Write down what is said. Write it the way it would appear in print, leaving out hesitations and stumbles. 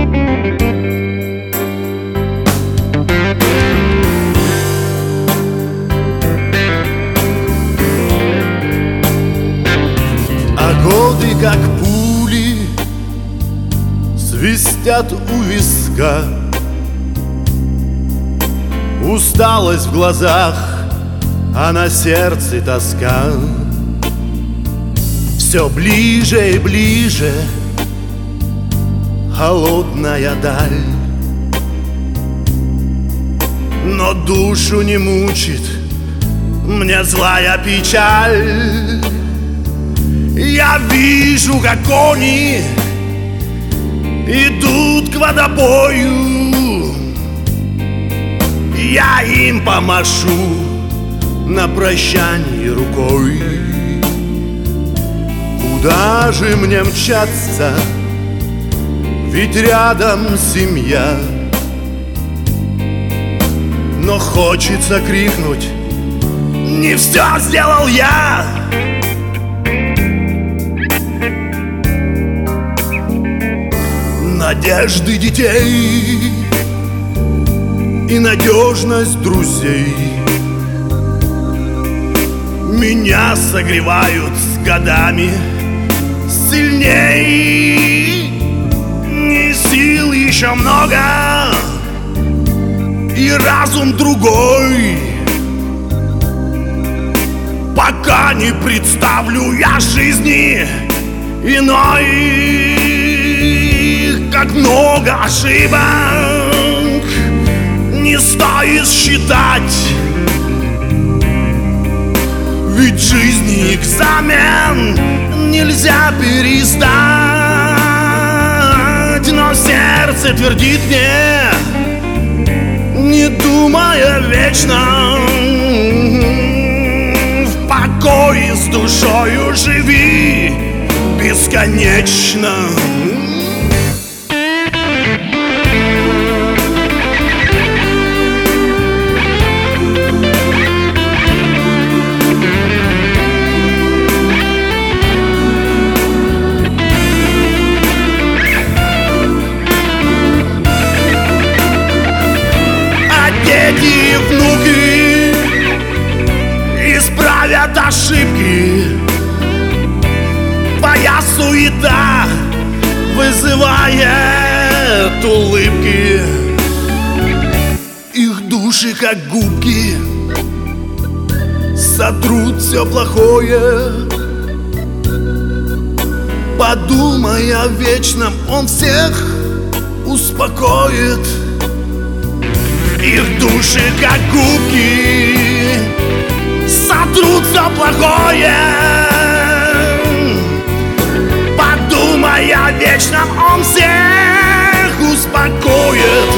А годы, как пули, свистят у виска. Усталость в глазах, а на сердце тоска. Все ближе и ближе холодная даль, но душу не мучит мне злая печаль. Я вижу, как они идут к водопою, я им помашу на прощание рукой. Куда же мне мчаться, ведь рядом семья. Но хочется крикнуть: не все сделал я. Надежды детей и надежность друзей меня согревают с годами сильней. Не сил еще много, и разум другой. Пока не представлю я жизни иной. Как много ошибок не стоит считать, ведь жизни экзамен нельзя перестать. Но сердце твердит мне, не думая вечно, в покое с душою живи бесконечно. Дети и внуки исправят ошибки. Твоя суета вызывает улыбки. Их души, как губки, сотрут все плохое. Подумай о вечном, он всех успокоит. Их души, как губки, сотрут все плохое. Подумай о вечном, он всех успокоит.